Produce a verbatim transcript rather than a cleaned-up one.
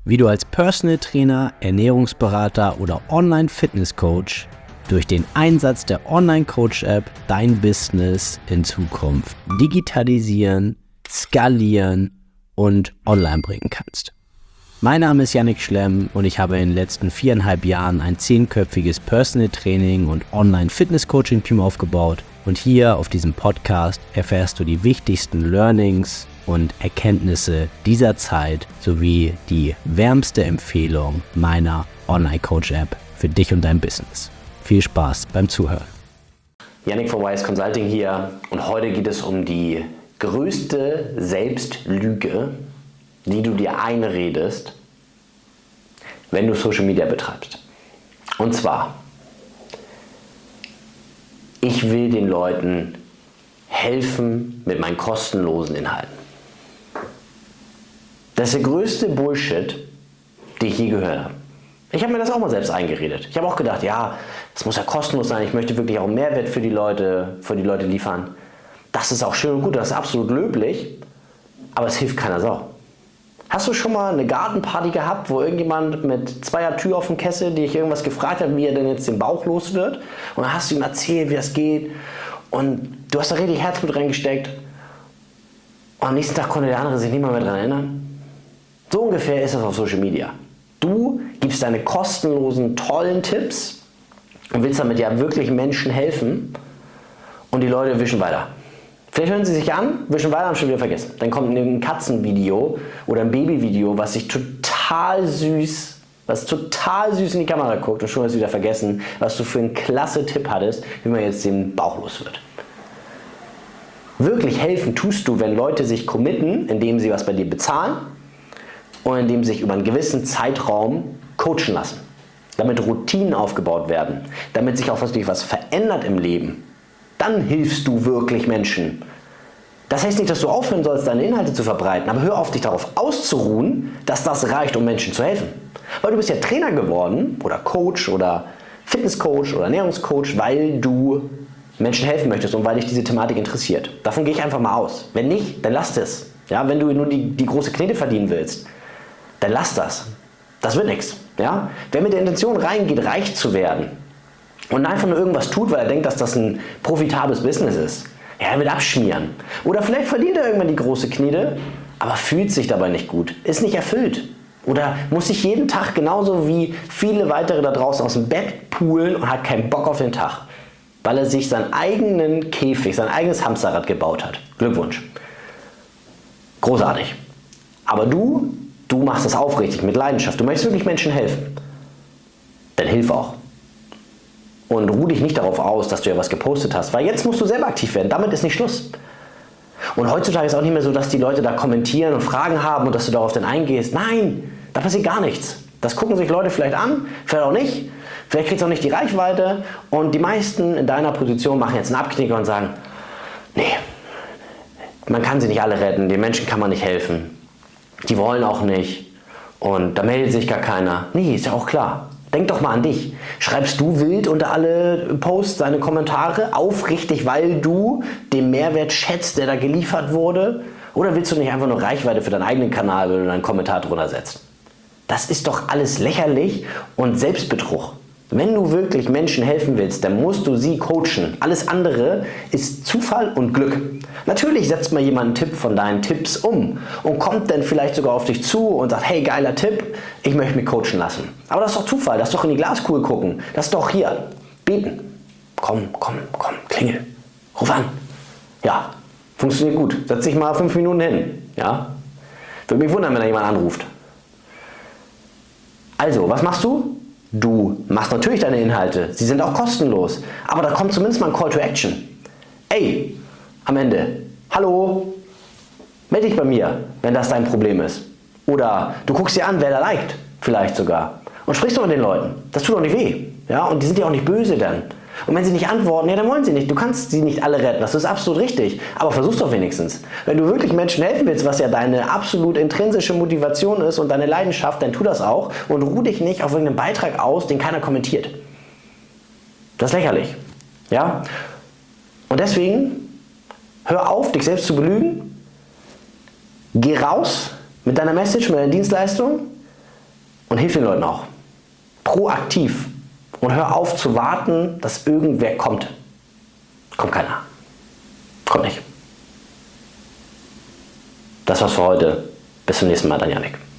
wie du als Personal Trainer, Ernährungsberater oder Online-Fitness-Coach durch den Einsatz der Online-Coach-App dein Business in Zukunft digitalisieren, skalieren und online bringen kannst. Mein Name ist Yannick Schlemm und ich habe in den letzten viereinhalb Jahren ein zehnköpfiges Personal Training und Online-Fitness-Coaching-Team aufgebaut. Und hier auf diesem Podcast erfährst du die wichtigsten Learnings und Erkenntnisse dieser Zeit sowie die wärmste Empfehlung meiner Online-Coach-App für dich und dein Business. Viel Spaß beim Zuhören. Yannick von Wise Consulting hier und heute geht es um die größte Selbstlüge, die du dir einredest, wenn du Social Media betreibst. Und zwar, ich will den Leuten helfen mit meinen kostenlosen Inhalten. Das ist der größte Bullshit, den ich je gehört habe. Ich habe mir das auch mal selbst eingeredet. Ich habe auch gedacht, ja, das muss ja kostenlos sein. Ich möchte wirklich auch einen Mehrwert für die Leute, für die Leute liefern. Das ist auch schön und gut, das ist absolut löblich, aber es hilft keiner Sau. Hast du schon mal eine Gartenparty gehabt, wo irgendjemand mit zweier Tür auf dem Kessel dich irgendwas gefragt hat, wie er denn jetzt den Bauch los wird? Und dann hast du ihm erzählt, wie das geht. Und du hast da richtig Herzblut reingesteckt. Und am nächsten Tag konnte der andere sich nicht mal mehr daran erinnern. So ungefähr ist das auf Social Media. Du gibst deine kostenlosen, tollen Tipps und willst damit ja wirklich Menschen helfen. Und die Leute wischen weiter. Vielleicht hören sie sich an, wischen weiter und schon wieder vergessen. Dann kommt ein Katzenvideo oder ein Babyvideo, was sich total süß, was total süß in die Kamera guckt und schon hast du wieder vergessen, was du für einen klasse Tipp hattest, wie man jetzt den Bauch los wird. Wirklich helfen tust du, wenn Leute sich committen, indem sie was bei dir bezahlen und indem sie sich über einen gewissen Zeitraum coachen lassen. Damit Routinen aufgebaut werden, damit sich auch was verändert im Leben. Dann hilfst du wirklich Menschen. Das heißt nicht, dass du aufhören sollst, deine Inhalte zu verbreiten, aber hör auf, dich darauf auszuruhen, dass das reicht, um Menschen zu helfen. Weil du bist ja Trainer geworden oder Coach oder Fitnesscoach oder Ernährungscoach, weil du Menschen helfen möchtest und weil dich diese Thematik interessiert. Davon gehe ich einfach mal aus. Wenn nicht, dann lass das. Ja, wenn du nur die, die große Knete verdienen willst, dann lass das. Das wird nichts. Ja? Wer mit der Intention reingeht, reich zu werden, und einfach nur irgendwas tut, weil er denkt, dass das ein profitables Business ist, ja, er wird abschmieren. Oder vielleicht verdient er irgendwann die große Knete, aber fühlt sich dabei nicht gut, ist nicht erfüllt. Oder muss sich jeden Tag genauso wie viele weitere da draußen aus dem Bett poolen und hat keinen Bock auf den Tag, weil er sich seinen eigenen Käfig, sein eigenes Hamsterrad gebaut hat. Glückwunsch. Großartig. Aber du, du machst das aufrichtig, mit Leidenschaft. Du möchtest wirklich Menschen helfen. Dann hilf auch. Und ruh dich nicht darauf aus, dass du ja was gepostet hast, weil jetzt musst du selber aktiv werden. Damit ist nicht Schluss. Und heutzutage ist auch nicht mehr so, dass die Leute da kommentieren und Fragen haben und dass du darauf dann eingehst. Nein, da passiert gar nichts. Das gucken sich Leute vielleicht an, vielleicht auch nicht. Vielleicht kriegst du auch nicht die Reichweite. Und die meisten in deiner Position machen jetzt einen Abknicker und sagen, nee, man kann sie nicht alle retten, den Menschen kann man nicht helfen. Die wollen auch nicht. Und da meldet sich gar keiner. Nee, ist ja auch klar. Denk doch mal an dich. Schreibst du wild unter alle Posts deine Kommentare aufrichtig, weil du den Mehrwert schätzt, der da geliefert wurde? Oder willst du nicht einfach nur Reichweite für deinen eigenen Kanal, wenn du deinen Kommentar drunter setzt? Das ist doch alles lächerlich und Selbstbetrug. Wenn du wirklich Menschen helfen willst, dann musst du sie coachen. Alles andere ist Zufall und Glück. Natürlich setzt mal jemand einen Tipp von deinen Tipps um und kommt dann vielleicht sogar auf dich zu und sagt, hey, geiler Tipp, ich möchte mich coachen lassen. Aber das ist doch Zufall, das ist doch in die Glaskugel gucken. Das ist doch hier, beten. Komm, komm, komm, klingel. Ruf an. Ja, funktioniert gut. Setz dich mal fünf Minuten hin. Ja? Würde mich wundern, wenn da jemand anruft. Also, was machst du? Du machst natürlich deine Inhalte, sie sind auch kostenlos, aber da kommt zumindest mal ein Call to Action. Ey, am Ende, hallo, melde dich bei mir, wenn das dein Problem ist. Oder du guckst dir an, wer da liked, vielleicht sogar. Und sprichst doch mit den Leuten, das tut doch nicht weh. Ja? Und die sind ja auch nicht böse dann. Und wenn sie nicht antworten, ja, dann wollen sie nicht. Du kannst sie nicht alle retten, das ist absolut richtig. Aber versuch's doch wenigstens. Wenn du wirklich Menschen helfen willst, was ja deine absolut intrinsische Motivation ist und deine Leidenschaft, dann tu das auch und ruh dich nicht auf irgendeinen Beitrag aus, den keiner kommentiert. Das ist lächerlich. Ja? Und deswegen, hör auf, dich selbst zu belügen. Geh raus mit deiner Message, mit deiner Dienstleistung. Und hilf den Leuten auch. Proaktiv. Und hör auf zu warten, dass irgendwer kommt. Kommt keiner. Kommt nicht. Das war's für heute. Bis zum nächsten Mal, dein Janik.